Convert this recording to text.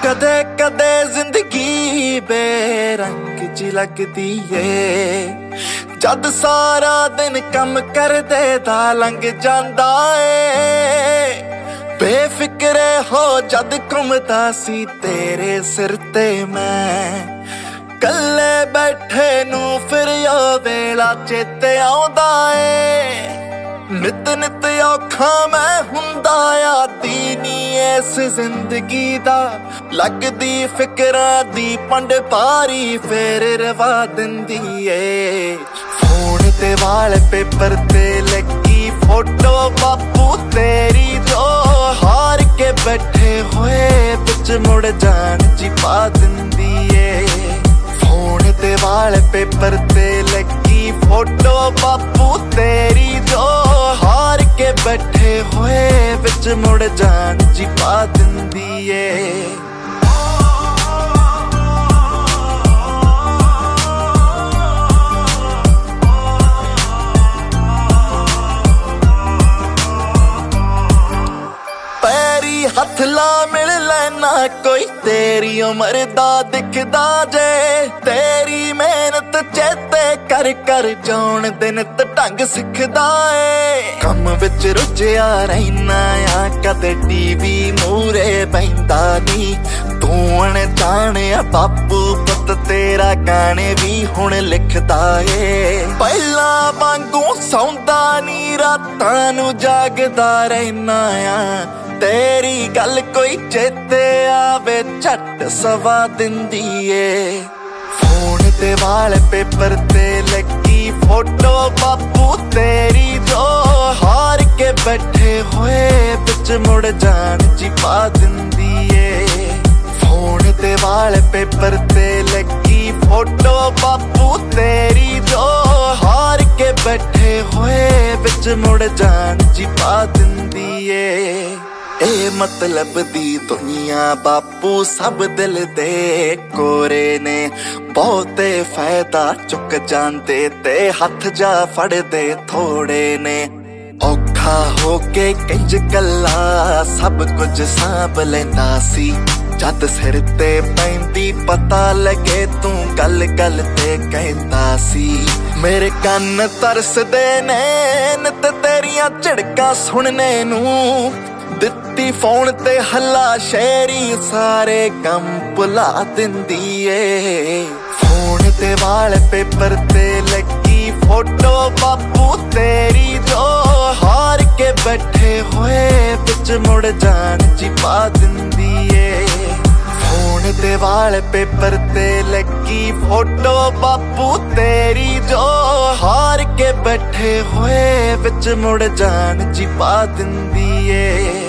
कदे कदे जिंदगी बेरंग जी लगदी ए, जद सारा दिन कम करदे दा लंघ जांदा ए। बेफिक्रे हो जद घुमदा सी तेरे सिर ते मैं, कल्ले बैठे नू फिर ओ वेला चेते आउंदा ए। नित नित औखा मैं हुंदा आदी नी इस जिंदगी दा, लगदी फिकरां दी पंड पारी फिर रवा दिंदी ए। फोन ते वाल पेपर ते लगी फोटो बापू तेरी, जो हार के बैठे होए बिच मुड़ जान जी पा दिंदी ए। फोन ते वाल पेपर ते लगी फोटो बापू तेरी, जो हार के बैठे होए बिच मुड़ जान जी पा दिंदी ए। हथ ला मिल लेना कोई तेरी उम्र दा दिखदा जे, तेरी मेहनत चेते कर कर जान दिन ते ढंग सिखदा ए। कम विच रुझिया रहना आ कदे टीवी मूरे बैंदा नी, तू अनजाणिया बापू पुत तेरा गाने भी हुण लिखदा ए। पहला वांगू सौंदा नी रातां नू जागदा रहना आ, तेरी गल कोई चेते आवे झट सवा दिंदी ए। फोन ते वाल पेपर ते लगी फोटो बापू तेरी, जो हार के बैठे होए बिच मुड़ जान जी पा दिंदी ए। फोन ते वाल पेपर ते लगी फोटो बापू तेरी, जो हार के बैठे होए बिच मुड़ जान जी पा दिंदी ए। ए मतलब दी दुनिया बापू सब दिल दे कोरे ने, बहुते फायदा चुक जांदे ते हथ जा फड़दे थोड़े ने। औखा होके कंज कला सब कुछ सांभ लैंदा सी, जद सिर ते पैंदी पता लगे तू गल गल ते कहंदा सी। मेरे कन्न तरसदे ने नित तेरियां झिड़कां सुनने नू, दित्ती फोन ते हल्ला शेरी सारे गम भुला दिंदी ए। फोन ते वाल पेपर ते लगी फोटो बापू तेरी, जो हार के बैठे होए बिच मुड़ जान जी पा दिंदी ए। फोन ते वाल पेपर ते लगी फोटो बापू तेरी, जो हार के बैठे होए बिच मुड़ जान जी पा दिंदी ए।